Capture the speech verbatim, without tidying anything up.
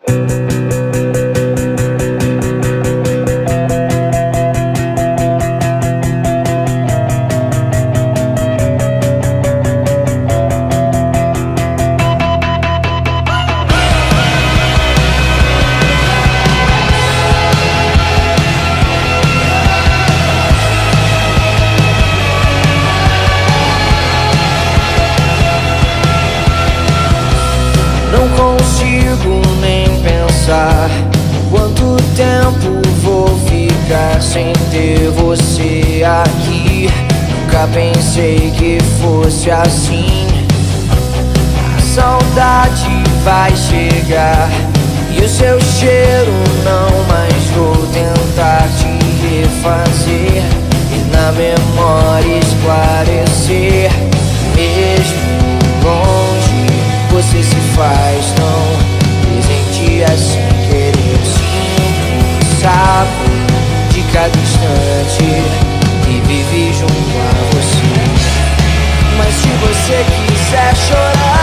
Não consigo nem pensar quanto tempo vou ficar sem ter você aqui. Nunca pensei que fosse assim. A saudade vai chegar e o seu cheiro não mais vou tentar te refazer e na memória esclarecer. Mesmo longe você se faz tão presente assim, querer. Sinto, sabe, de cada instante que vivi junto a você. Mas se você quiser chorar,